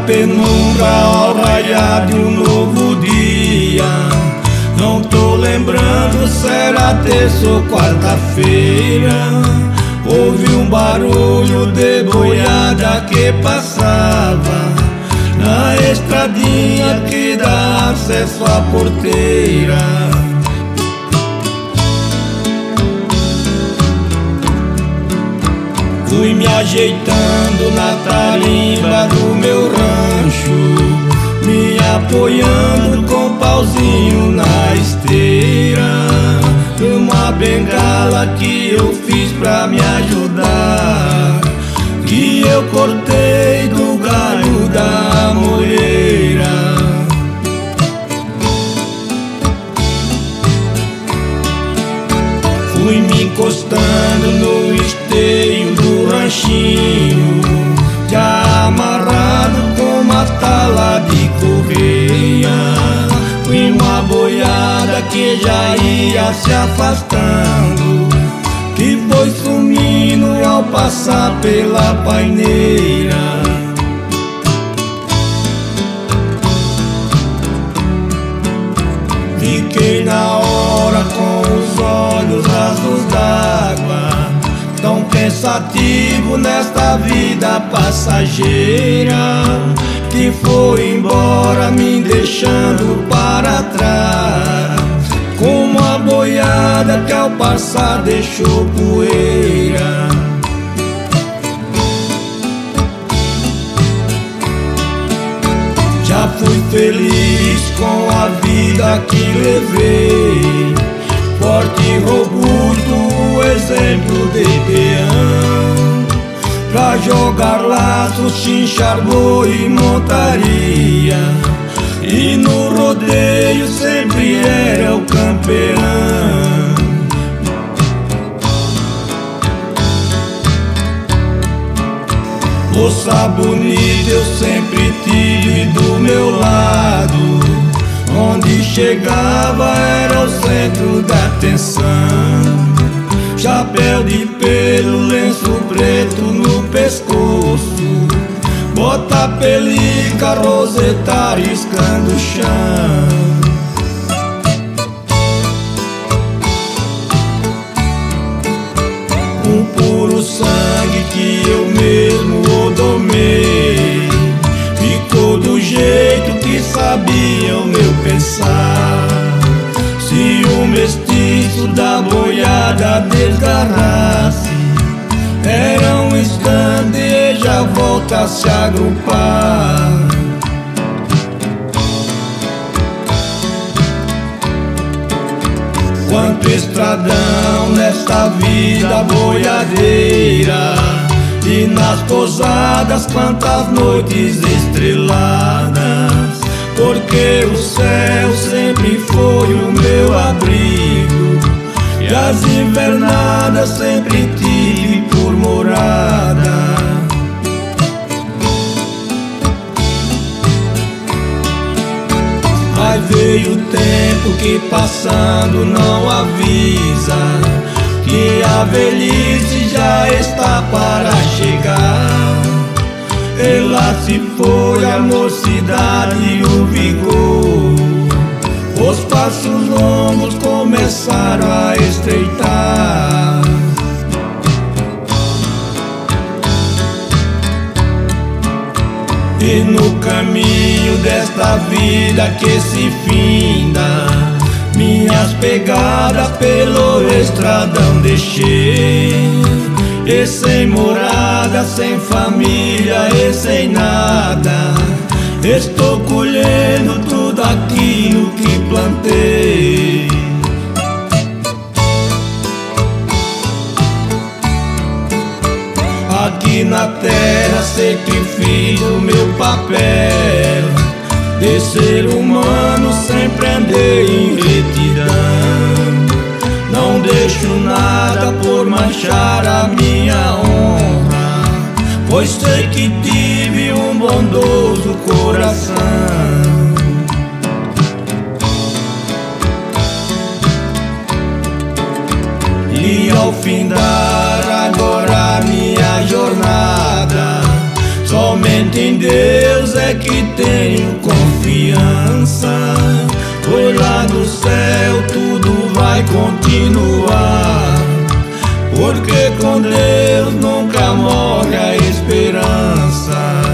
penumbra ao raiar de um novo dia. Não tô lembrando se era terça ou quarta-feira. Houve um barulho de boiada que passava na estradinha que dá acesso à porteira. Fui me ajeitando na tarimba do meu rancho, me apoiando com um pauzinho na esteira, uma bengala que eu fiz pra me ajudar, que eu cortei do galho da moreira. Fui me encostando no esteio do ranchinho, já amarrado com uma tala de correia. Fui uma boiada que já ia se afastando, que foi sumindo ao passar pela paineira. Fiquei na hora com os olhos azuis d'água, tão pensativo nesta vida passageira, que foi embora me deixando para trás, como uma boiada que ao passar deixou poeira. Já fui feliz com a vida que levei, forte e robusto, o exemplo de peão, pra jogar laço, chinchar boi e montaria, e no rodeio sempre era o campeão. Moça bonita eu sempre tive do meu lado, onde chegava era o centro da atenção. Chapéu de pelo, lenço preto no pescoço, bota pelica, roseta riscando o chão. Um puro sangue que eu mesmo o domei, ficou do jeito que sabia o meu pensar. Se o mestiço da boiada desgarrasse, era um instante e já volta a se agrupar. Quanto estradão nesta vida boiadeira, e nas pousadas quantas noites estreladas, porque o céu sempre foi o meu abrigo, e as invernadas sempre tive por morada. Mas veio o tempo que passando não avisa, que a velhice já está para chegar. E lá se foi a mocidade e o vigor, os passos longos começaram a estreitar. E no caminho desta vida que se finda, minhas pegadas pelo estradão deixei, e sem morada, sem família e sem nada, estou colhendo tudo aquilo que plantei. Aqui na terra sempre fiz o meu papel, de ser humano sempre andei em retidão. Não deixo nada por manchar a minha honra, pois sei que tive um bondoso coração. E ao findar agora minha jornada, somente Somente em Deus é que tenho confiança, pois lá do céu tudo vai continuar, porque com Deus nunca morre a esperança.